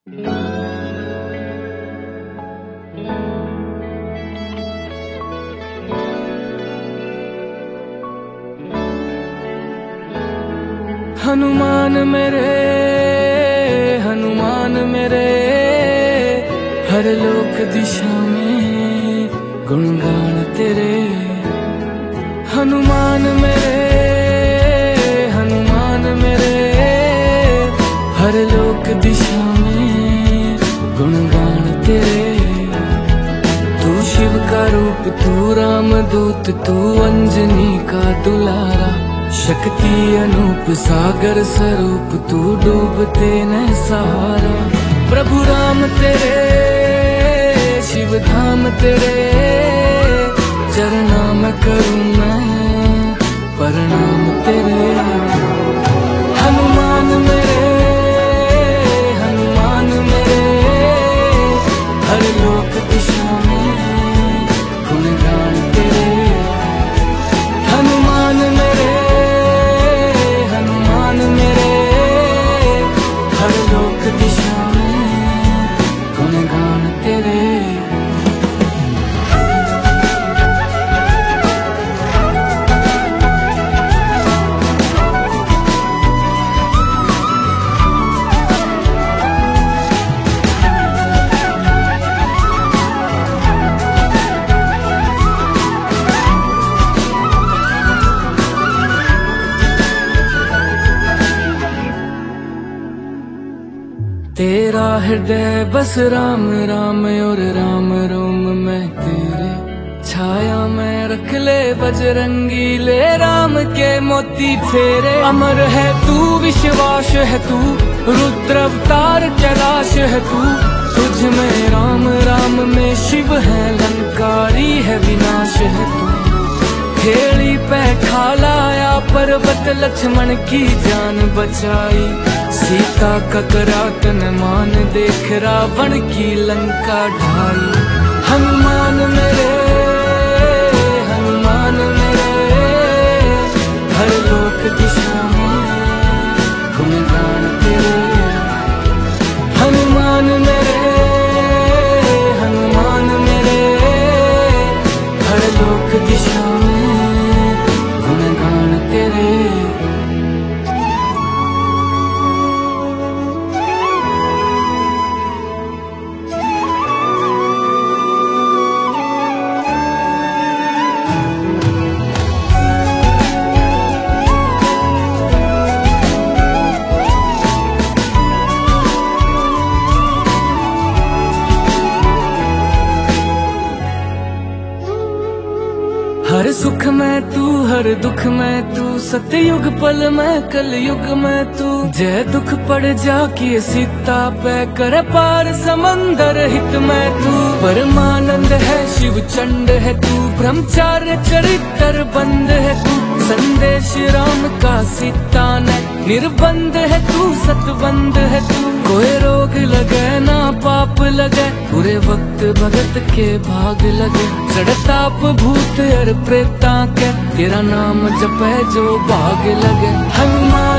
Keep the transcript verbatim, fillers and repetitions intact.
हनुमान मेरे हनुमान मेरे हर लोक दिशा में गुणगान तेरे। हनुमान मेरे हनुमान मेरे हर लोक दिशा में गुणगान तेरे। तू शिव का रूप तू राम दूत तू अंजनी का दुलारा। शक्ति अनूप सागर स्वरूप तू डूबते न सहारा। प्रभु राम तेरे शिव धाम तेरे चरना में करूं मैं प्रणाम तेरे। हनुमान मेरे हनुमान मेरे हर लोक दिशा में गुणगान तेरे। हनुमान मेरे हनुमान मेरे हर लोक दिशा में गुणगान तेरे। तेरा हृदय बस राम राम और राम रोम में तेरे। छाया में रख ले बजरंगी ले राम के मोती फेरे। अमर है तू विश्वास है तू रुद्र अवतार कैलाश है तू। तुझ में राम राम में शिव है लंकारी है विनाश है तू। खेड़ी पे खालाया पर्वत लक्ष्मण की जान बचाई। सीता का करातन मान देख रावण की लंका ढाई। हनुमान मेरे हनुमान मेरे हर लोक दिशा में गुणगान तेरे। हनुमान मेरे हनुमान मेरे हर लोक दिशा में गुणगान तेरे। हर सुख में तू हर दुख में तू सतयुग पल में कल युग में तू। जय दुख पड़ जा कि सीता पे कर पार समंदर हित में तू। परमानंद है शिव चंड है तू ब्रह्मचार्य चरित्र बंद है तू। संदेश राम का सीता ने निर्बंध है तू सतबंध है तू। कोई रोग लगे ना पाप लगे पूरे वक्त भगत के भाग लगे। सड़ताप भूत और प्रेता के तेरा नाम जपे जो भाग लगे। हनुमान